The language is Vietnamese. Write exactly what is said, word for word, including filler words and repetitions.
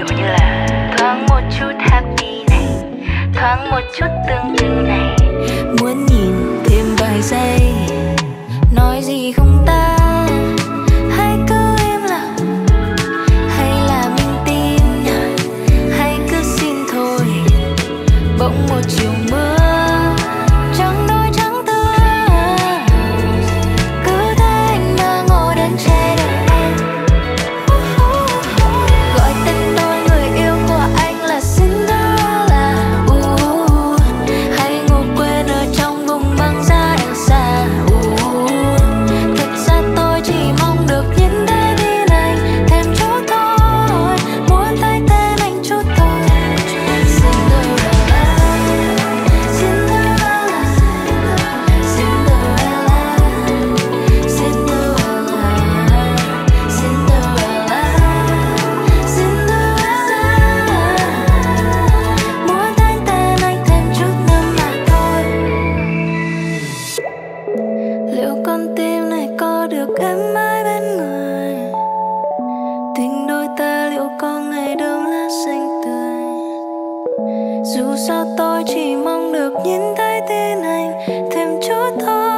kiểu như là thoáng một chút happy này, thoáng một chút tương tư này. Muốn nhìn thêm vài giây, nói gì không ta, hay cứ im lặng, hay là mình tin, hay cứ xin thôi. Bỗng một chiều mưa trắng đôi trắng tươi, cứ thấy anh đang ngồi đến che đợi em. Gọi tên tôi người yêu của anh là Cinderella. uh, Hay ngủ quên ở trong vùng băng giá Elsa. uh, Thật ra tôi chỉ mong được nhìn thấy tin anh thêm chút thôi, muốn thấy tên anh chút thôi. Cinderella, Cinderella, Cinderella, Cinderella, Cinderella, Cinderella. Muốn thấy tên anh thêm chút nữa mà thôi. Liệu con tim này có được em mãi bên người? Tình đôi ta liệu có ngày đơm lá xanh tươi? Dù sao tôi chỉ mong được nhìn thấy tin anh thêm chút thôi.